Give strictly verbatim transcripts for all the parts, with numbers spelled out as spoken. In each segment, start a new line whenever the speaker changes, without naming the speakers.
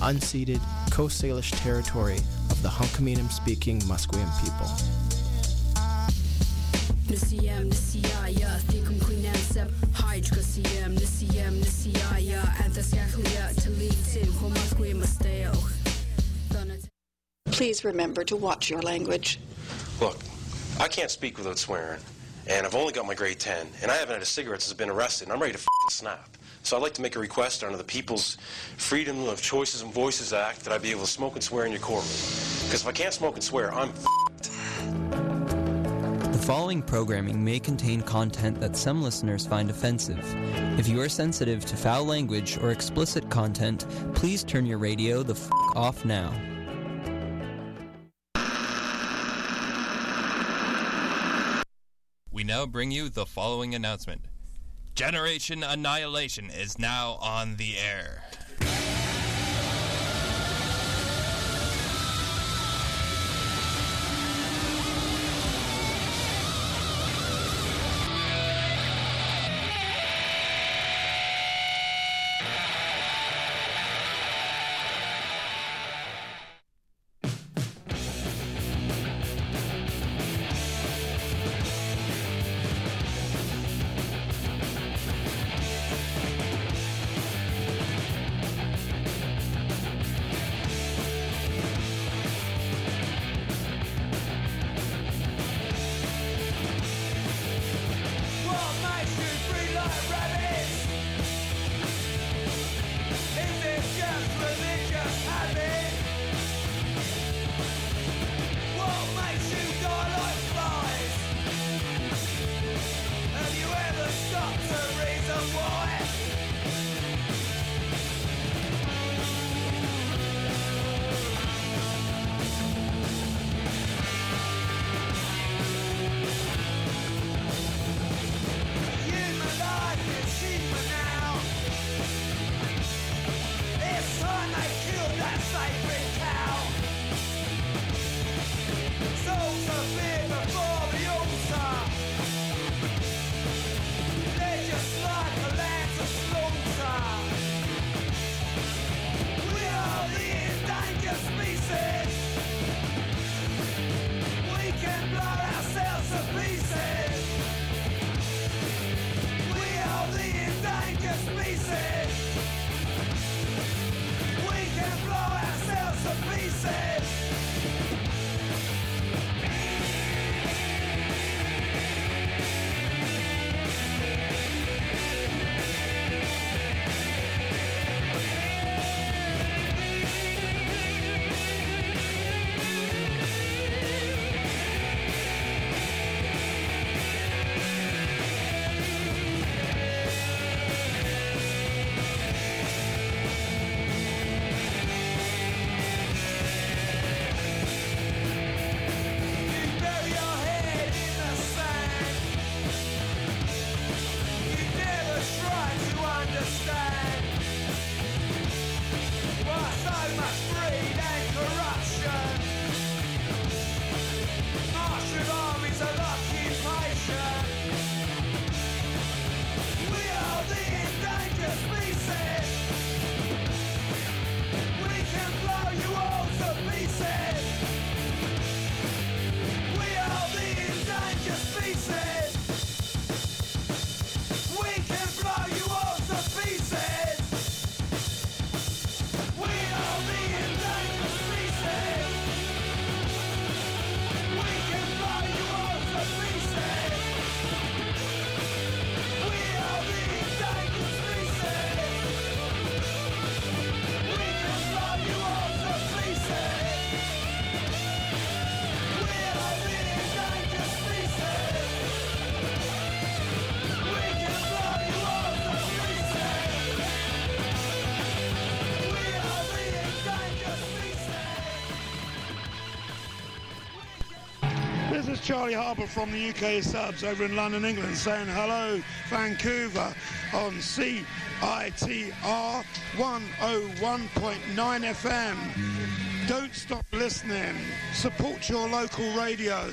unceded Coast Salish territory of the Hunkaminam-speaking Musqueam people.
Nisiyam nisiyaya thikum quinansem hydra siyam nisiyam nisiyaya anthasyakhlia talitin homasque masteo.
Please remember to watch your language.
Look, I can't speak without swearing, and I've only got my grade ten, and I haven't had a cigarette since I've been arrested, and I'm ready to f***ing snap. So I'd like to make a request under the People's Freedom of Choices and Voices Act that I be able to smoke and swear in your courtroom. Because if I can't smoke and swear, I'm f***ed.
The following programming may contain content that some listeners find offensive. If you are sensitive to foul language or explicit content, please turn your radio the f*** off now.
We now bring you the following announcement. Generation Annihilation is now on the air.
This is Charlie Harbour from the U K subs over in London, England, saying hello, Vancouver, on C I T R one oh one point nine F M. Don't stop listening. Support your local radio.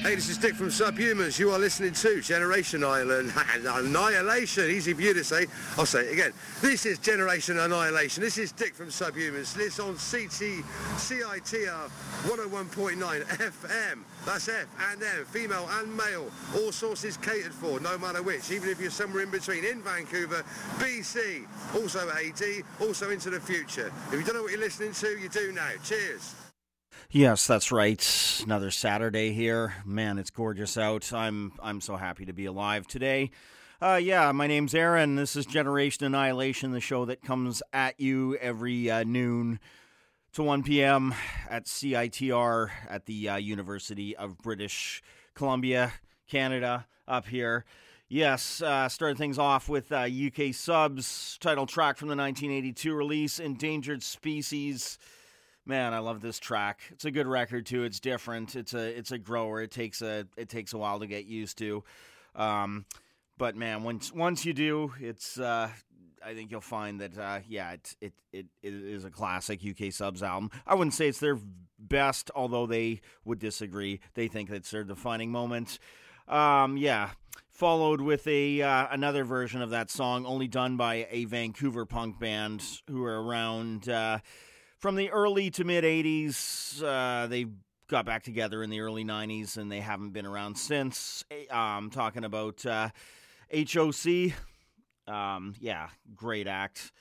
Hey, this is Dick from Subhumans. You are listening to Generation Island Annihilation. Easy for you to say. I'll say it again. This is Generation Annihilation. This is Dick from Subhumans. This on C T C I T R one oh one point nine F M. That's F and M, female and male. All sources catered for, no matter which. Even if you're somewhere in between, in Vancouver, B C, also A D, also into the future. If you don't know what you're listening to, you do now. Cheers.
Yes, that's right. Another Saturday here. Man, it's gorgeous out. I'm I'm so happy to be alive today. Uh, yeah, my name's Aaron. This is Generation Annihilation, the show that comes at you every uh, noon to one p.m. at C I T R at the uh, University of British Columbia, Canada, up here. Yes, uh, started things off with uh, U K Subs, title track from the nineteen eighty-two release, Endangered Species. Man, I love this track. It's a good record too. It's different. It's a it's a grower. It takes a it takes a while to get used to. Um, but man, once once you do, it's uh, I think you'll find that uh, yeah, it, it it it is a classic U K Subs album. I wouldn't say it's their best, although they would disagree. They think it's their defining moment. Um, yeah, followed with a uh, another version of that song, only done by a Vancouver punk band who are around. Uh, From the early to mid-eighties, uh, they got back together in the early nineties, and they haven't been around since. Um, talking about uh, H O C. Um, yeah, great act.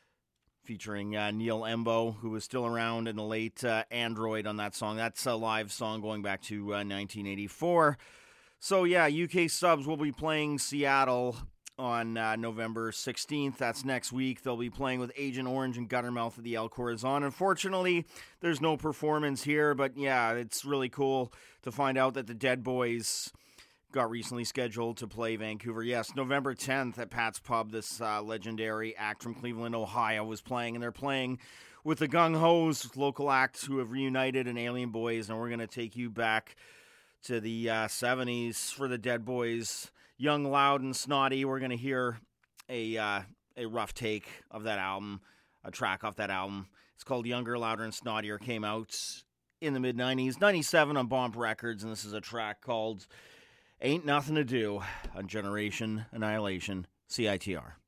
Featuring uh, Neil Embo, who was still around in the late uh, Android on that song. That's a live song going back to uh, nineteen eighty-four. So, yeah, U K Subs will be playing Seattle on uh, November sixteenth. That's next week. They'll be playing with Agent Orange and Guttermouth at the El Corazon. Unfortunately, there's no performance here, but yeah, it's really cool to find out that the Dead Boys got recently scheduled to play Vancouver. Yes, November tenth at Pat's Pub, this uh, legendary act from Cleveland, Ohio was playing, and they're playing with the Gung Ho's, local acts who have reunited, and Alien Boys, and we're going to take you back to the uh, seventies for the Dead Boys. Young, Loud, and Snotty. We're going to hear a uh, a rough take of that album, a track off that album. It's called Younger, Louder, and Snottier. Came out in the mid-nineties, ninety-seven on Bomb Records, and this is a track called Ain't Nothing to Do on Generation Annihilation, C I T R.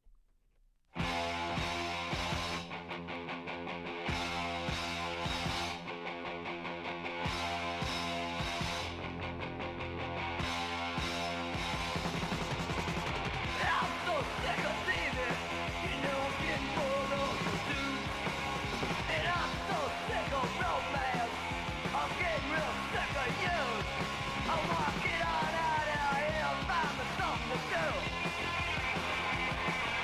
Get on out of here and find me something to do.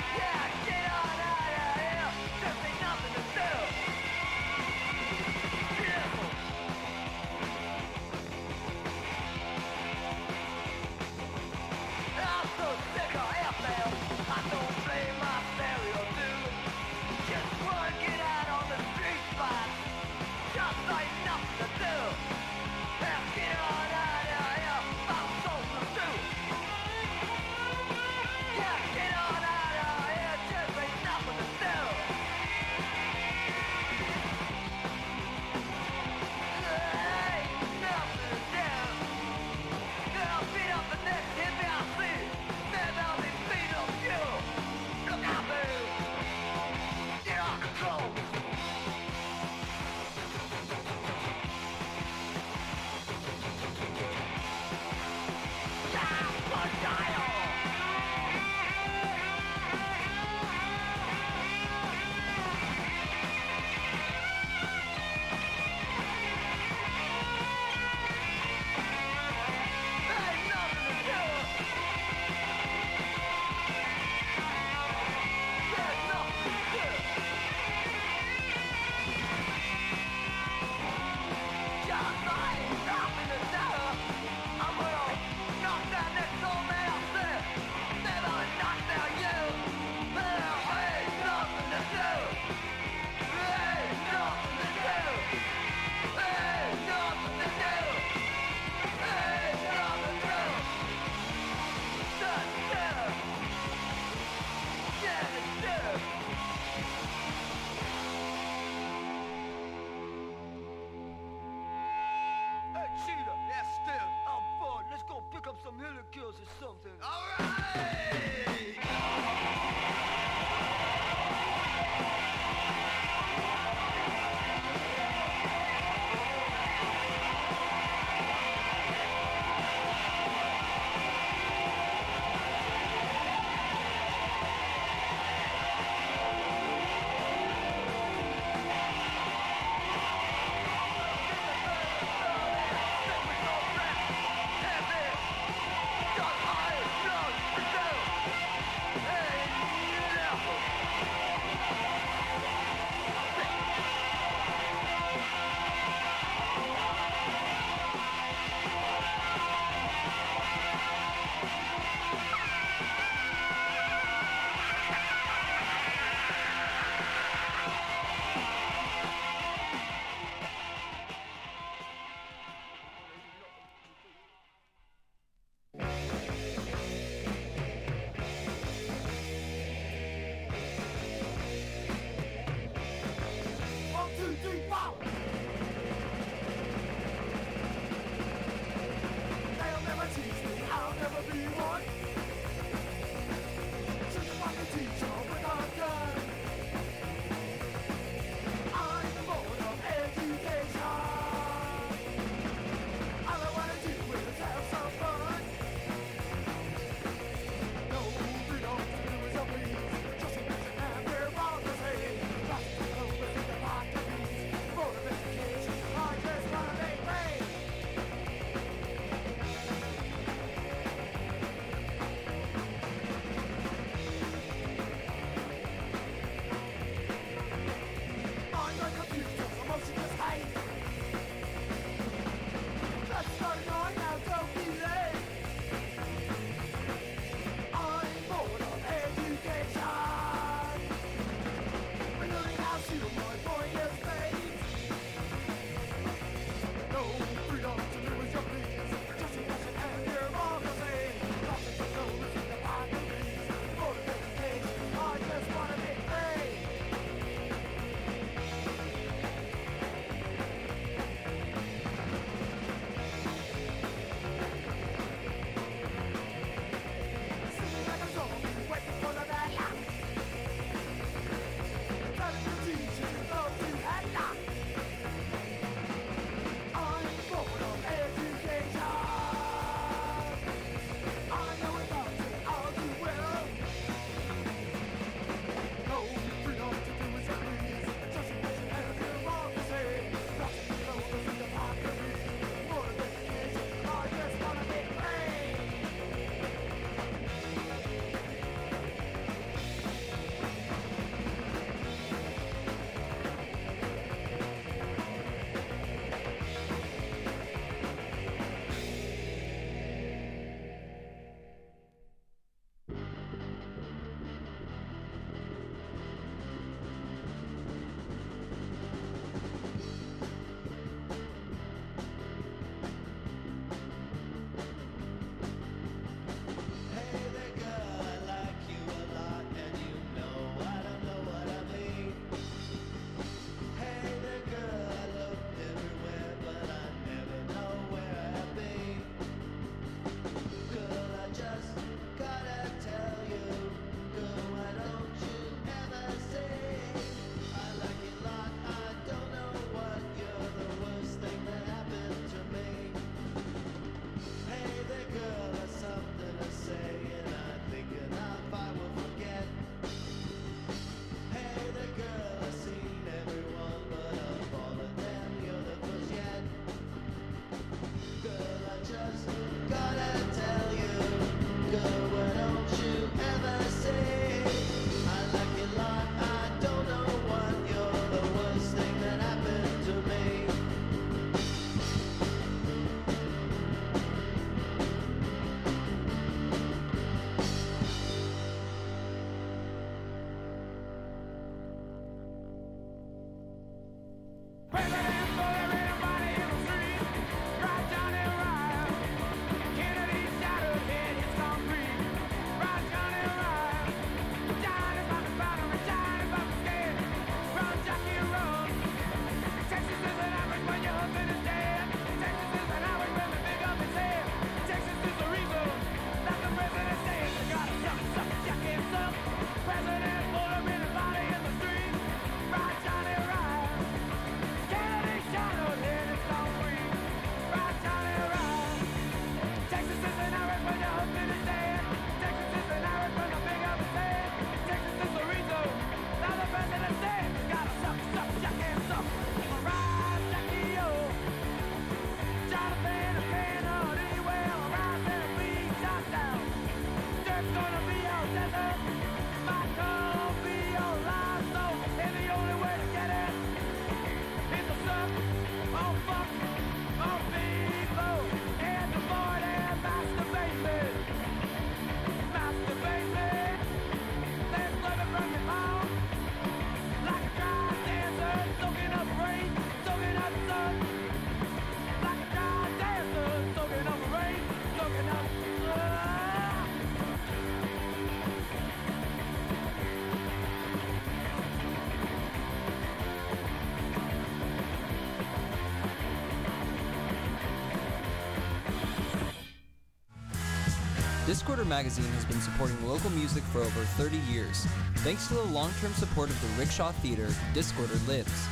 Discorder Magazine has been supporting local music for over thirty years. Thanks to the long-term support of the Rickshaw Theatre, Discorder lives.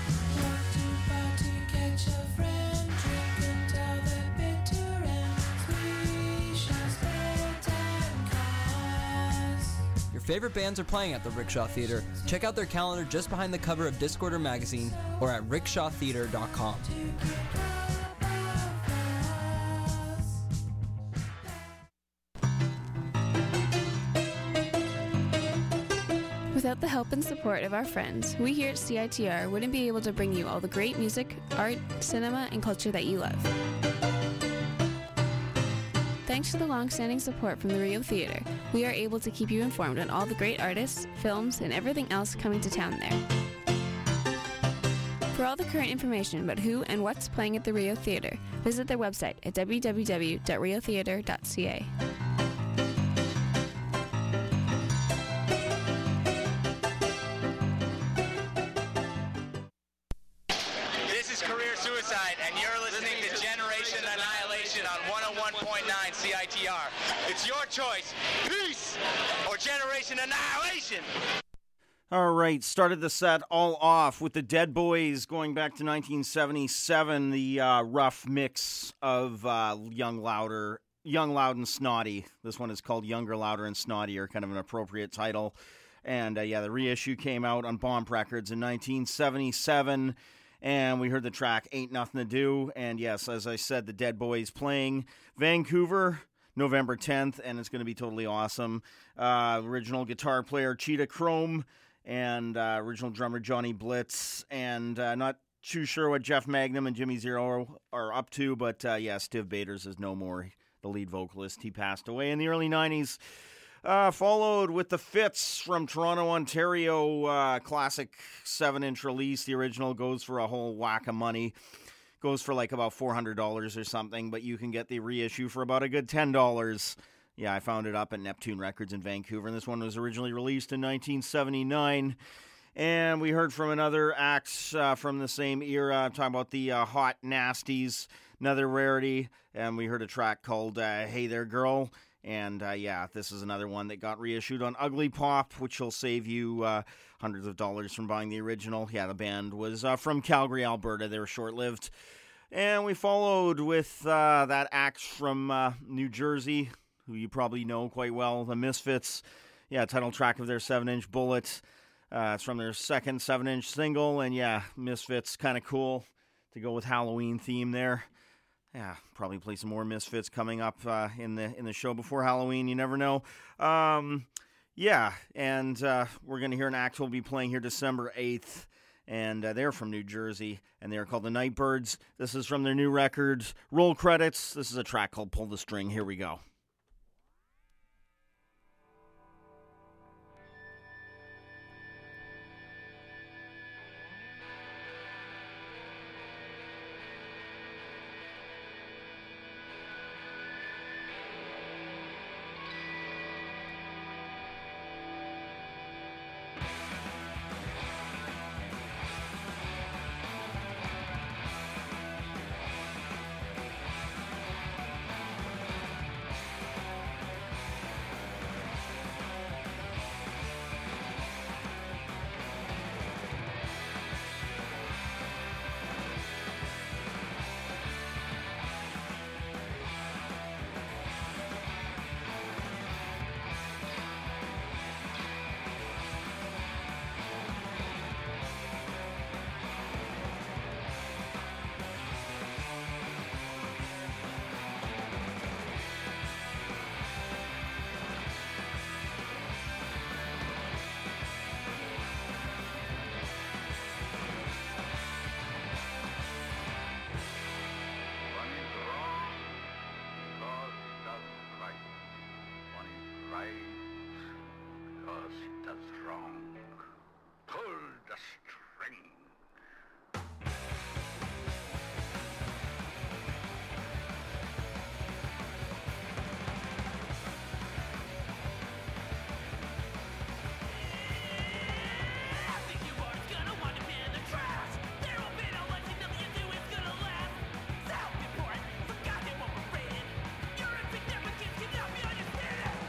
Your favorite bands are playing at the Rickshaw Theatre. Check out their calendar just behind the cover of Discorder Magazine or at rickshaw theatre dot com.
Without the help and support of our friends, we here at C I T R wouldn't be able to bring you all the great music, art, cinema, and culture that you love. Thanks to the long-standing support from the Rio Theatre, we are able to keep you informed on all the great artists, films, and everything else coming to town there. For all the current information about who and what's playing at the Rio Theatre, visit their website at w w w dot rio theatre dot c a.
This is Career Suicide, and you're listening to Generation Annihilation on one oh one point nine C I T R. It's your choice, peace or Generation Annihilation.
All right, started the set all off with the Dead Boys going back to nineteen seventy-seven, the uh, rough mix of uh, Young, Louder, Young, Loud, and Snotty. This one is called Younger, Louder, and Snottier, kind of an appropriate title. And uh, yeah, the reissue came out on Bomb Records in nineteen seventy-seven. And we heard the track Ain't Nothing to Do. And yes, as I said, the Dead Boys playing Vancouver, November tenth, and it's going to be totally awesome. Uh, original guitar player Cheetah Chrome, and uh, original drummer Johnny Blitz, and uh, not too sure what Jeff Magnum and Jimmy Zero are up to, but uh, yeah, Stiv Bators is no more the lead vocalist. He passed away in the early nineties. Uh, followed with the Fits from Toronto, Ontario, uh, classic seven-inch release. The original goes for a whole whack of money. Goes for like about four hundred dollars or something, but you can get the reissue for about a good ten dollars. Yeah, I found it up at Neptune Records in Vancouver, and this one was originally released in nineteen seventy-nine. And we heard from another act uh, from the same era. I'm talking about the uh, Hot Nasties, another rarity. And we heard a track called uh, Hey There Girl. And uh, yeah, this is another one that got reissued on Ugly Pop, which will save you uh, hundreds of dollars from buying the original. Yeah, the band was uh, from Calgary, Alberta. They were short-lived. And we followed with uh, that act from uh, New Jersey, who you probably know quite well, the Misfits. Yeah, title track of their seven-inch Bullet. Uh, it's from their second seven-inch single, and yeah, Misfits, kind of cool to go with Halloween theme there. Yeah, probably play some more Misfits coming up uh, in the in the show before Halloween. You never know. Um, yeah, and uh, we're going to hear an act we'll be playing here December eighth, and uh, they're from New Jersey, and they're called the Nightbirds. This is from their new record, Roll Credits. This is a track called Pull the String. Here we go.
Forgot they won't be ready. You're a big never gives you love, you understand it?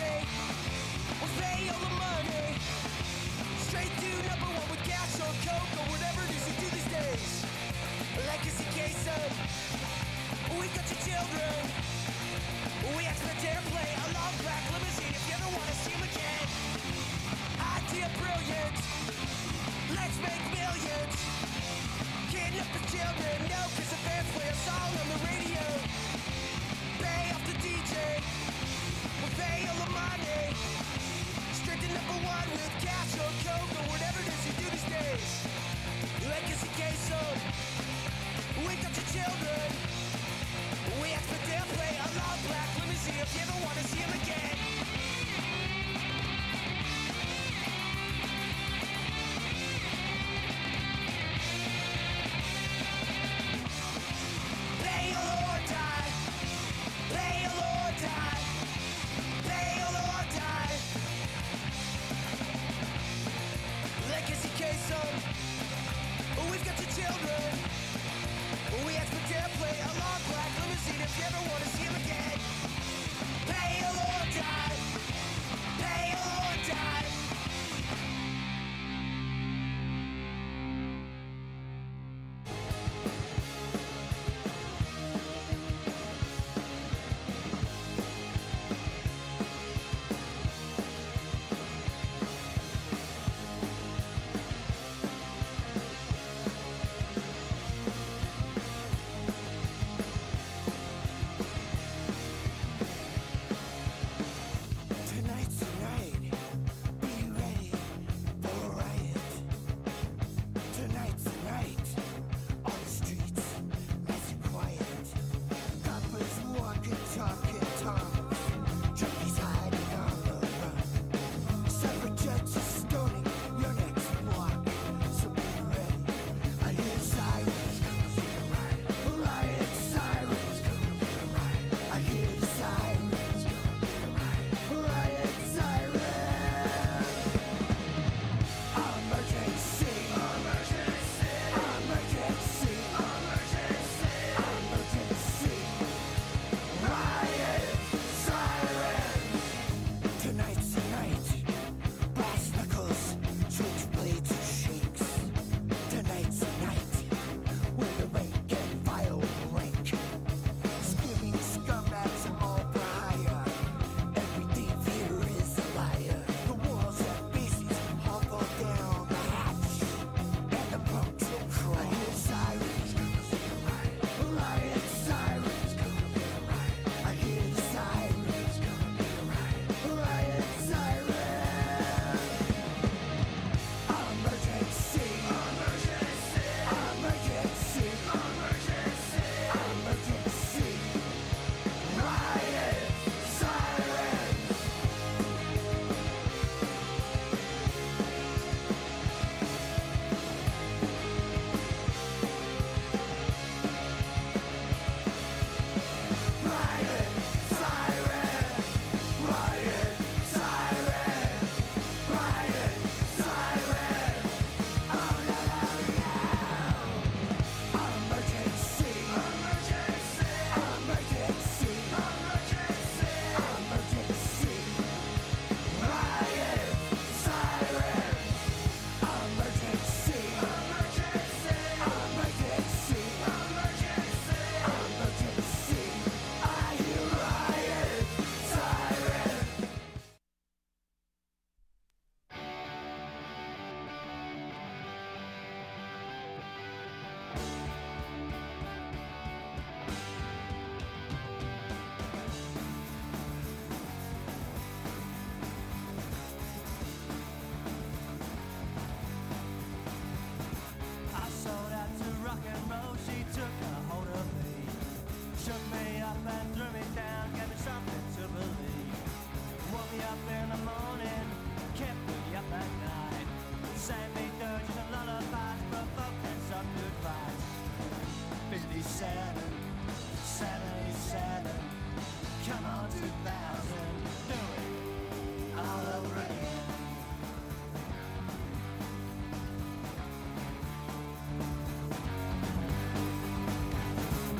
We'll pay all the money. Straight to number one with gas or coke or whatever it is you do these days. Legacy queso. We got your children. We expect airplay, a long black limousine if you ever want to see them again. Idea brilliant. Let's make millions. Kidnap the children, no, cause the fans play a song on the radio. Pay off the D J. We'll pay all the money. Straight to number one with cash or coke or whatever it is you do these days. Legacy queso. We got your children. We expect they'll play a long black limousine if you ever want to see them again. Pay or die. Pay or die. Pay or die. Legacy queso. We've got your children. We expect to play a long black limousine if you ever want to see him again. Pay or die. Pay or die.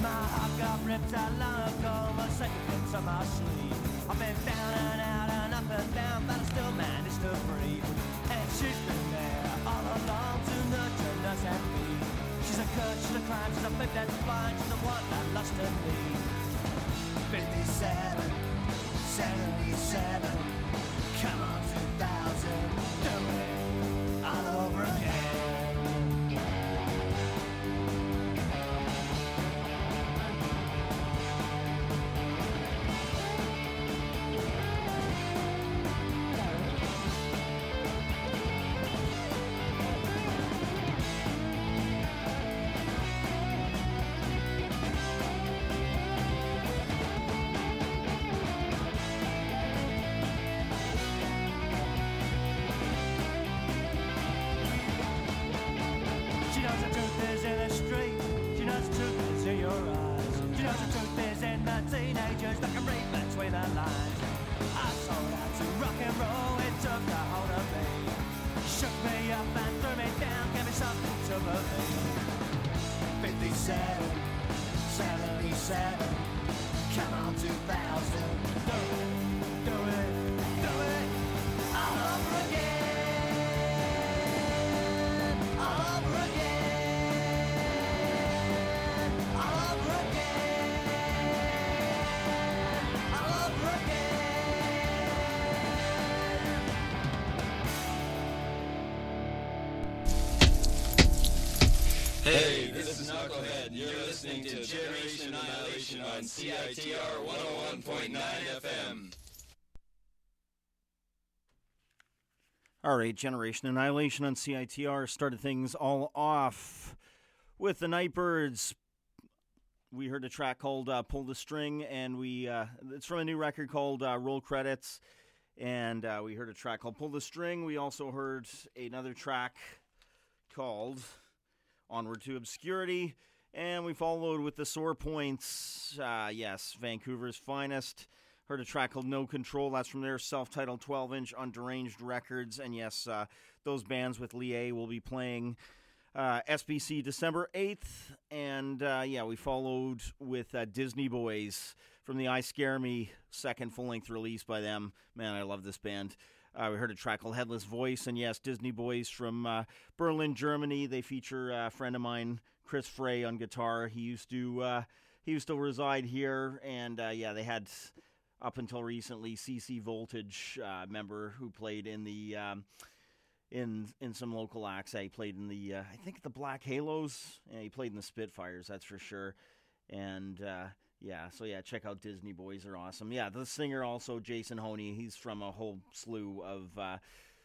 My heart got ripped out long ago, my second pins on my sleeve. I've been down and out and up and down, but I still managed to breathe. And she's been there all along to nurture us and me. She's a curse, she's a crime, she's a flip that's blind, she's the one that lost in me. fifty-seven, seventy-seven, come on two thousand, do it all over again.
Hey, this is Knucklehead. You're listening to Generation Annihilation on C I T R one oh one point nine F M.
All right, Generation Annihilation on C I T R started things all off with the Nightbirds. We heard a track called uh, Pull the String, and we uh, it's from a new record called uh, Roll Credits, and uh, we heard a track called Pull the String. We also heard another track called Onward to Obscurity, and we followed with the Sore Points, uh, yes, Vancouver's finest. Heard a track called No Control, that's from their self-titled twelve-inch on Deranged Records, and yes, uh, those bands with Lie will be playing uh, S B C December eighth, and uh, yeah, we followed with uh, Disney Boys from the I Scare Me second full-length release by them. Man, I love this band. Uh, we heard a track called Headless Voice, and yes, Disney Boys from uh, Berlin, Germany. They feature a friend of mine, Chris Frey, on guitar. He used to uh, he used to reside here, and uh, yeah, they had up until recently C C Voltage uh, member who played in the um, in in some local acts. He played in the uh, I think the Black Halos. Yeah, he played in the Spitfires, that's for sure. And uh, yeah, so yeah, check out Disney Boys, are awesome. Yeah, the singer also, Jason Honey, he's from a whole slew of uh,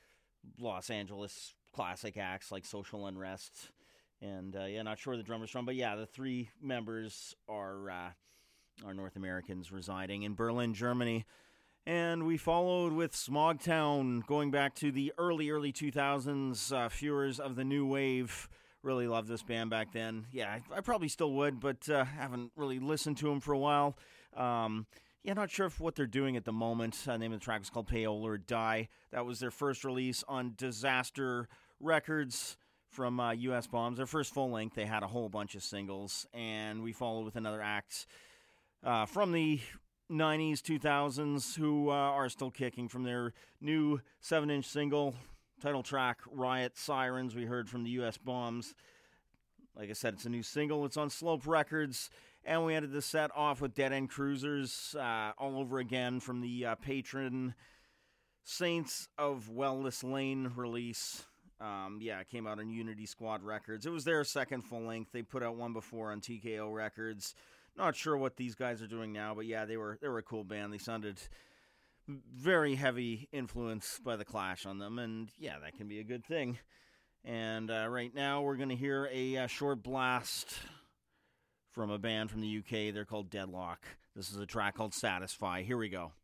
Los Angeles classic acts like Social Unrest. And uh, yeah, not sure where the drummer's from, but yeah, the three members are uh, are North Americans residing in Berlin, Germany. And we followed with Smogtown, going back to the early, early two thousands, uh, Feuers of the New Wave. Really loved this band back then. Yeah, I, I probably still would, but uh, haven't really listened to them for a while. Um, yeah, not sure if what they're doing at the moment. Uh, the name of the track is called Payola or Die. That was their first release on Disaster Records from uh, U S Bombs. Their first full length. They had a whole bunch of singles, and we followed with another act uh, from the nineties, two thousands, who uh, are still kicking from their new seven-inch single. Title track, Riot Sirens, we heard from the U S Bombs. Like I said, it's a new single. It's on Slope Records. And we ended the set off with Dead End Cruisers, uh, all over again from the uh, Patron Saints of Wellness Lane release. Um, yeah, it came out on Unity Squad Records. It was their second full length. They put out one before on T K O Records. Not sure what these guys are doing now, but yeah, they were they were a cool band. They sounded very heavy influence by the Clash on them, and yeah, that can be a good thing. And uh, right now we're going to hear a uh, short blast from a band from the U K. They're called Deadlock. This is a track called Satisfy. Here we go.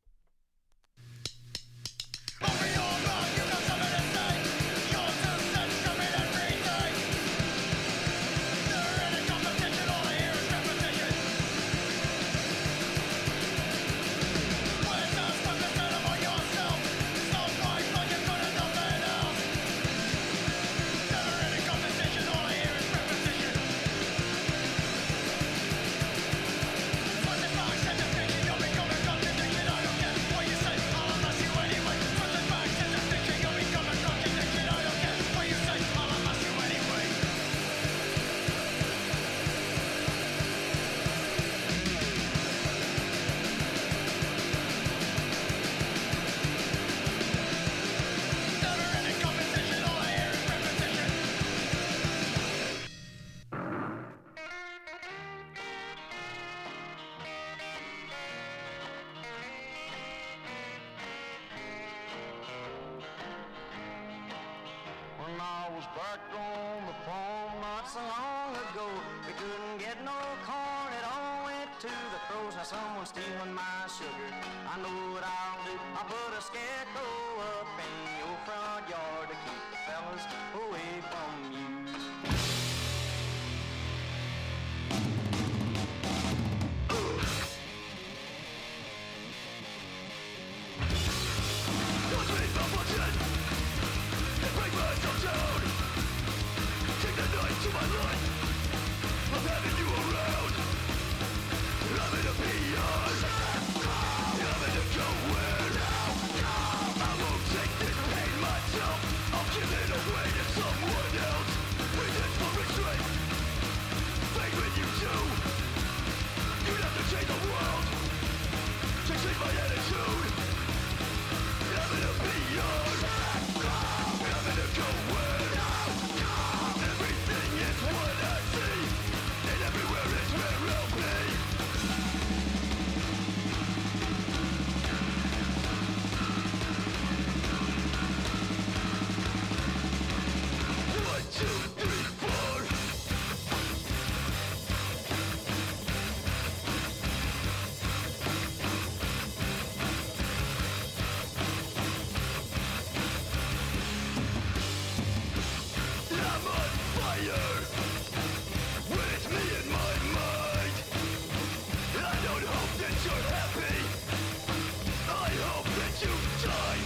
to the crows, now someone's stealing my sugar. I know what I'll do. I'll put a scarecrow up in your front yard to keep the fellas away from you.
To my life, I'm having you around. I'm in a P R, I'm in a go-where. I won't take this pain myself. I'll give it away to someone else. Reasons for restraint, fake with you too. You'd have to change the world to change my attitude. I'm in a P R, I'm in a go-where. It's what I see, and everywhere is where I'll be. One, two, three, four. I'm on fire. When it's me in my mind, I don't hope that you're happy. I hope that you die.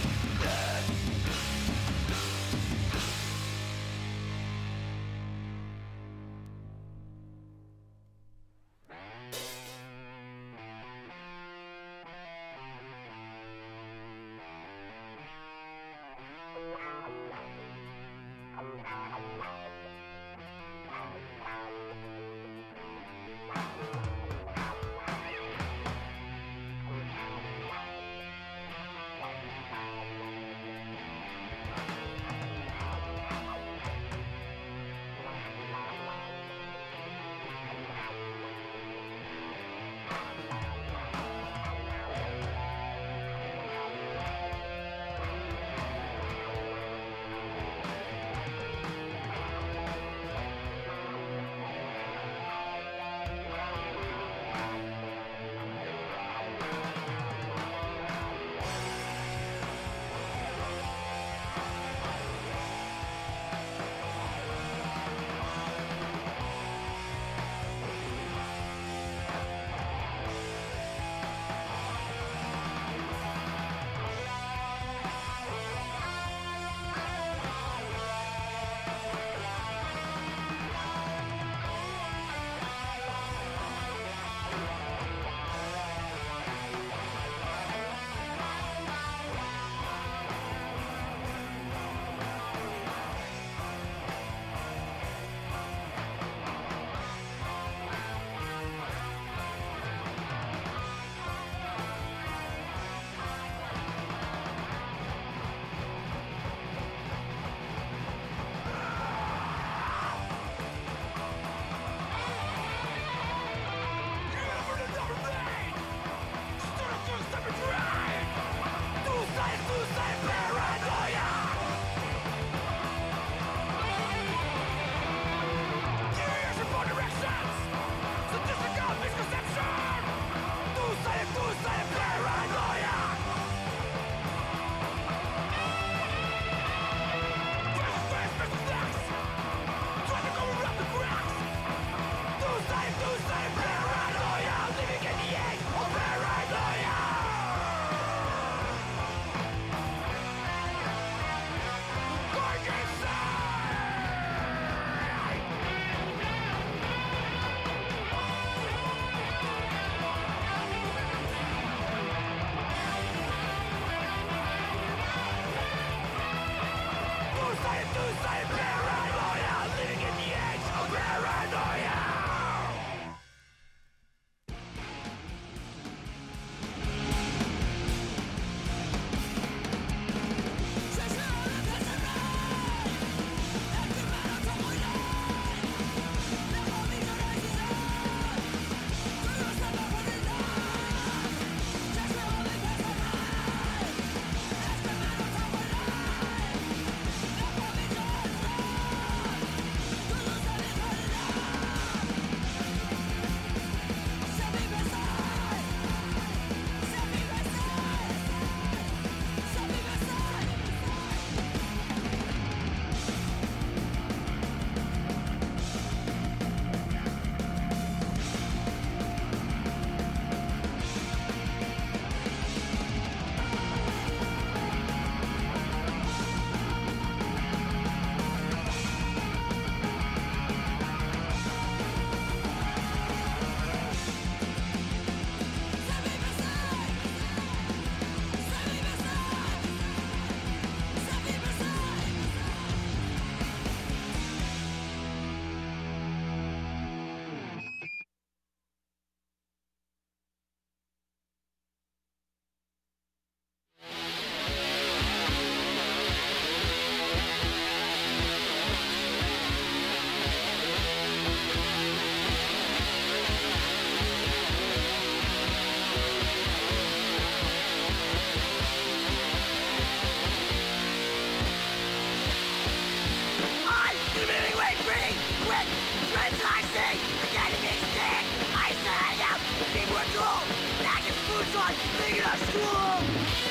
outside, thinking of school.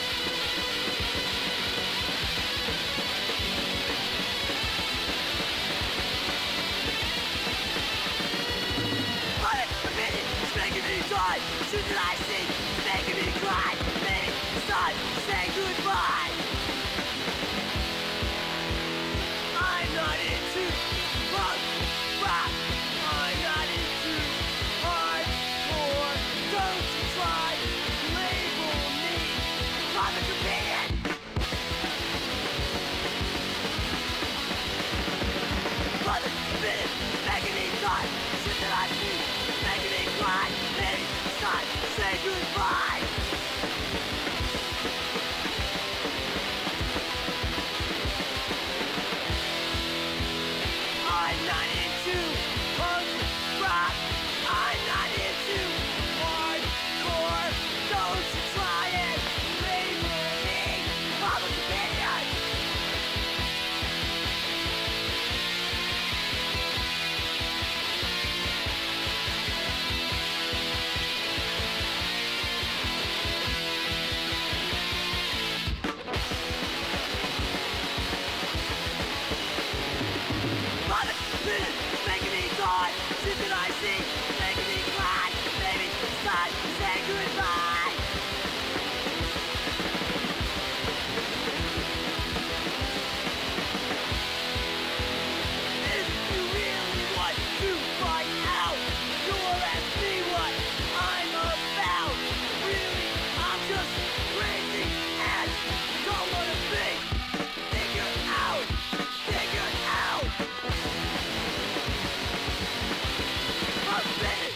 But the minute is making me die. Shoot that I see, making me cry. Minute, it's time to say goodbye. I'm not into punk rock. I'm not into hardcore. Don't you try to label me public opinion. Public opinion, making me die. Shit that I see, making me cry. Maybe it's time to say goodbye. I'm not into punk rock. I'm not into hardcore. Don't you try and label me public opinion. Public opinion is making me die. Shit that I see is making me cry. Maybe it's time to say goodbye. If you really want to find out, you'll ask me what I'm about. Really, I'm just crazy and don't wanna be. Figure out, figure out. Forbidden.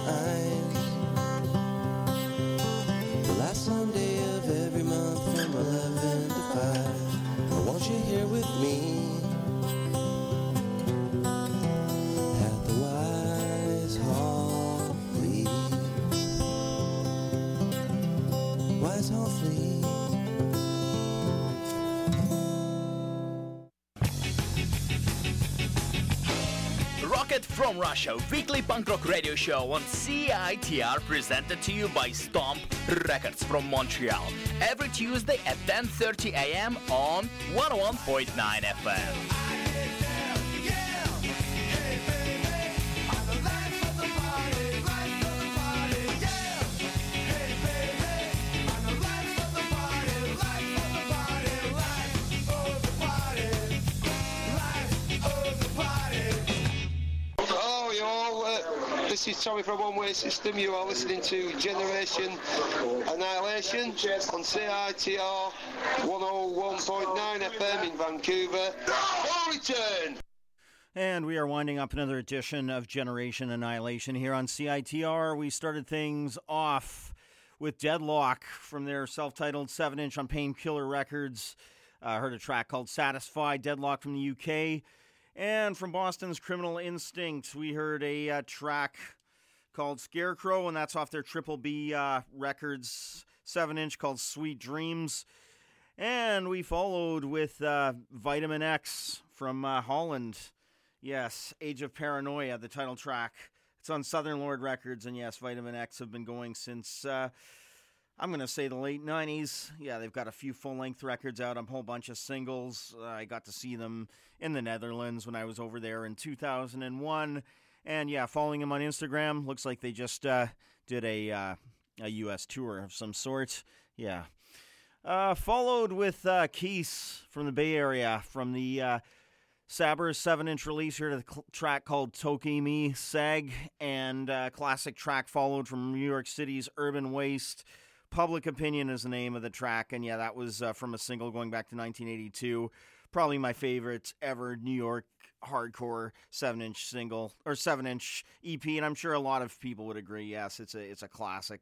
eyes. The last Sunday of every month from eleven to five. Or won't you here with me? At the Wise Hall Flea. Wise Hall Flea.
Rocket from Russia, weekly punk rock radio show on C I T R, presented to you by Stomp Records from Montreal. Every Tuesday at ten thirty a.m. on one oh one point nine F M.
This is Tommy from One Way System. You are listening to Generation Annihilation on C I T R one oh one point nine F M in Vancouver. Full return!
And we are winding up another edition of Generation Annihilation here on C I T R. We started things off with Deadlock from their self-titled seven inch on Painkiller Records. I uh, heard a track called Satisfied, Deadlock from the U K. And from Boston's Criminal Instinct, we heard a uh, track called Scarecrow, and that's off their Triple B uh, Records seven inch called Sweet Dreams. And we followed with uh, Vitamin X from uh, Holland. Yes, Age of Paranoia, the title track. It's on Southern Lord Records, and yes, Vitamin X have been going since, uh, I'm going to say the late nineties. Yeah, they've got a few full-length records out, a whole bunch of singles. Uh, I got to see them in the Netherlands when I was over there in two thousand one. And yeah, following them on Instagram, looks like they just uh, did a, uh, a U S tour of some sort. Yeah. Uh, followed with uh, Keys from the Bay Area, from the uh, Saber's seven inch release here, to the cl- track called Toki Me Seg, and uh, classic track followed from New York City's Urban Waste. Public Opinion is the name of the track, and yeah, that was uh, from a single going back to nineteen eighty-two. Probably my favorite ever New York hardcore seven inch single, or seven inch E P, and I'm sure a lot of people would agree. Yes, it's a it's a classic.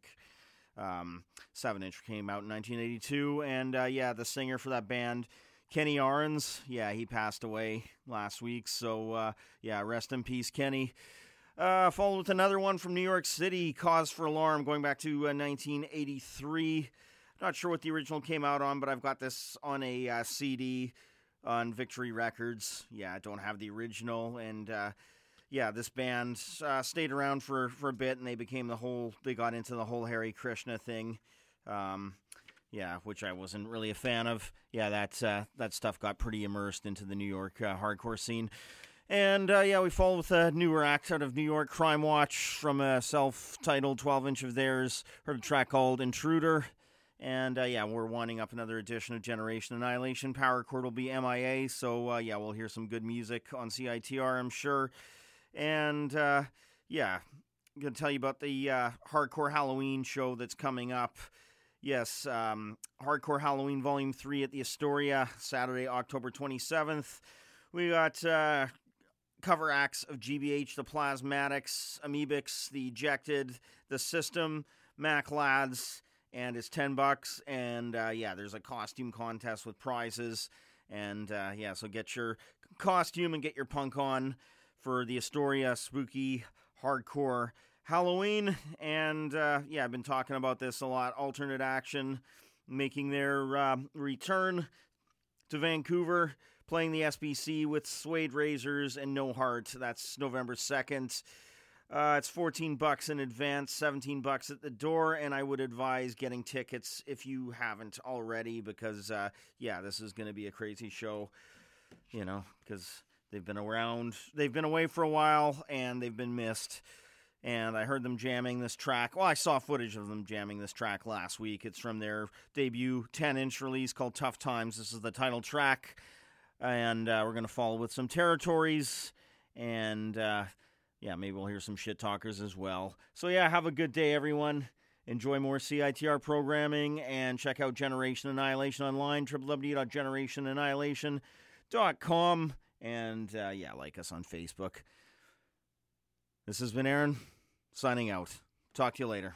Um, seven inch came out in nineteen eighty-two, and uh, yeah, the singer for that band, Kenny Arons, yeah, he passed away last week, so uh, yeah, rest in peace, Kenny. Uh, followed with another one from New York City, Cause for Alarm, going back to uh, nineteen eighty-three. Not sure what the original came out on, but I've got this on a uh, C D on Victory Records. Yeah, I don't have the original, and uh, yeah, this band uh, stayed around for, for a bit, and they became the whole, they got into the whole Hare Krishna thing, um, yeah, which I wasn't really a fan of. Yeah, that, uh, that stuff got pretty immersed into the New York uh, hardcore scene. And, uh, yeah, we follow with a newer act out of New York, Crime Watch, from a self-titled twelve inch of theirs. Heard a track called Intruder. And, uh, yeah, we're winding up another edition of Generation Annihilation. Power chord will be M I A, so, uh, yeah, we'll hear some good music on C I T R, I'm sure. And, uh, yeah, I'm going to tell you about the uh, Hardcore Halloween show that's coming up. Yes, um, Hardcore Halloween Volume three at the Astoria, Saturday, October twenty-seventh. We got... Uh, cover acts of G B H, the Plasmatics, Amoebics, the Ejected, the System, Mac Lads, and it's ten bucks. And uh, yeah, there's a costume contest with prizes. And uh, yeah, so get your costume and get your punk on for the Astoria Spooky Hardcore Halloween. And uh, yeah, I've been talking about this a lot. Alternate Action making their uh, return to Vancouver, playing the S B C with Suede Razors and No Heart. That's November second. Uh, it's fourteen bucks in advance, seventeen bucks at the door, and I would advise getting tickets if you haven't already, because, uh, yeah, this is going to be a crazy show, you know, because they've been around, they've been away for a while, and they've been missed. And I heard them jamming this track. Well, I saw footage of them jamming this track last week. It's from their debut ten inch release called Tough Times. This is the title track. And uh, we're going to follow with some Territories. And, uh, yeah, maybe we'll hear some shit talkers as well. So, yeah, have a good day, everyone. Enjoy more C I T R programming. And check out Generation Annihilation online, w w w dot generation annihilation dot com. And, uh, yeah, like us on Facebook. This has been Aaron. signing out. Talk to you later.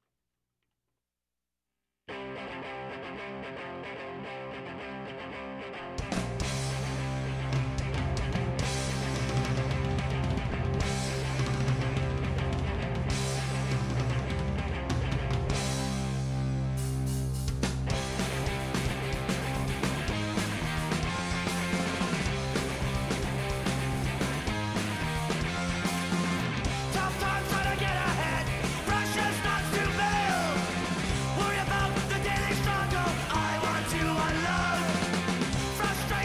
Tough times trying to get ahead. Russia's not to fail. Worry about the daily struggle. I want to unload. Frustrated.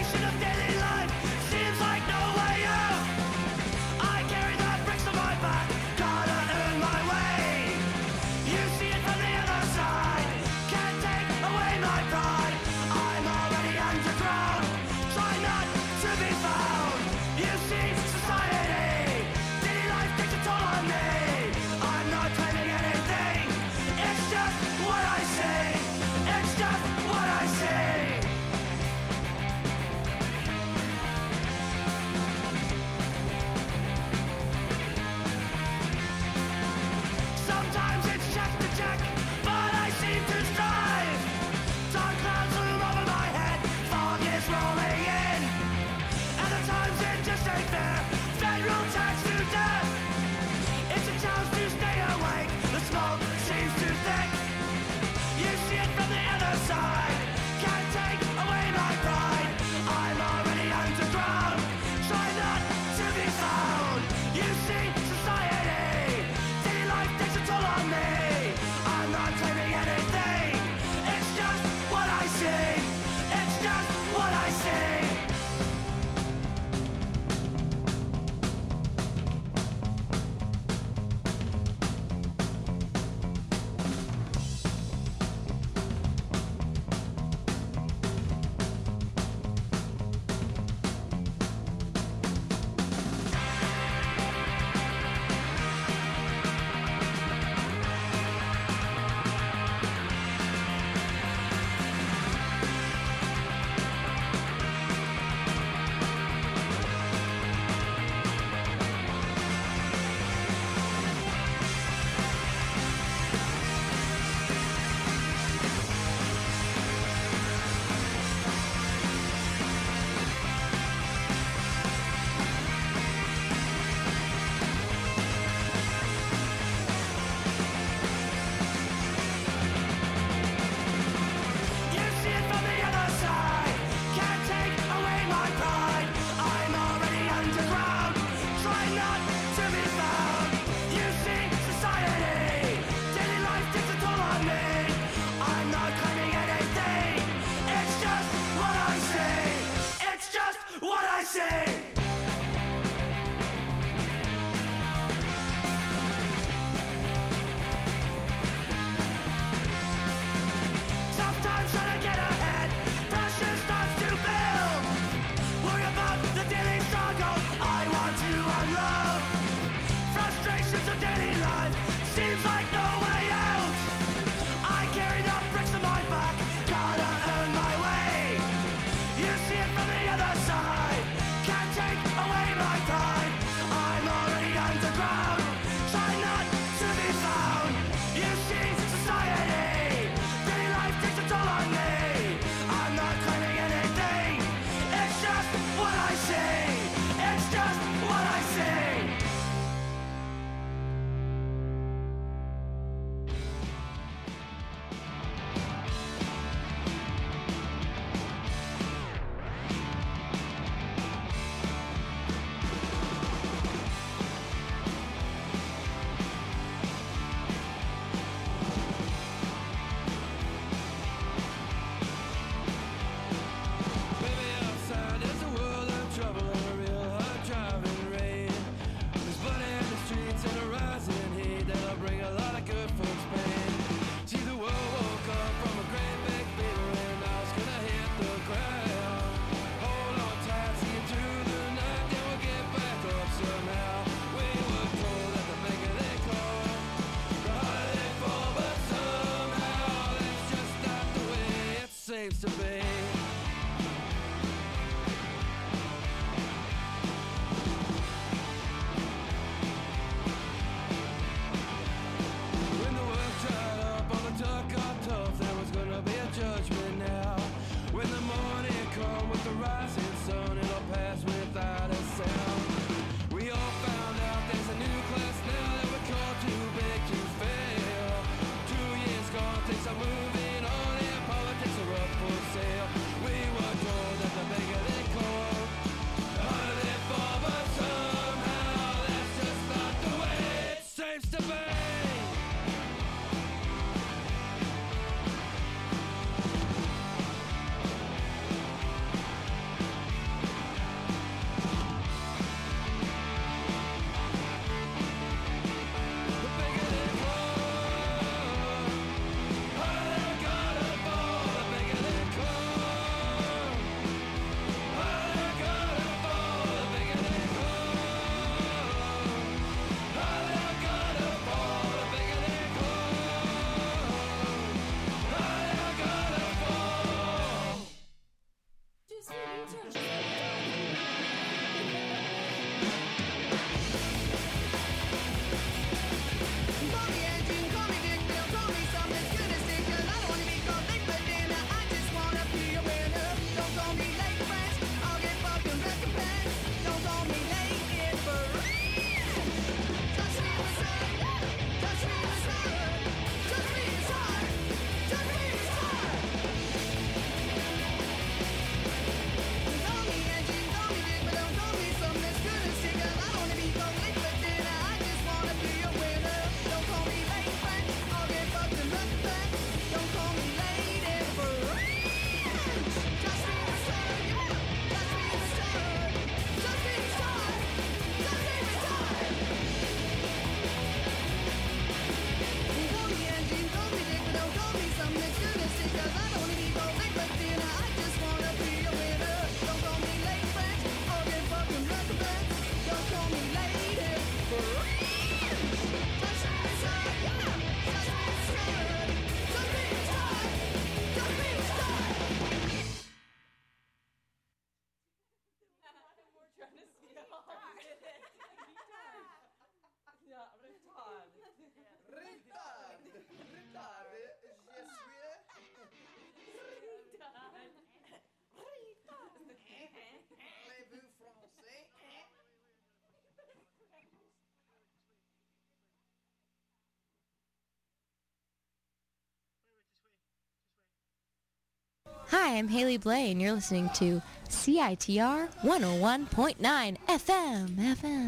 Hi, I'm Haley Blay, and you're listening to C I T R one oh one point nine F M. F M.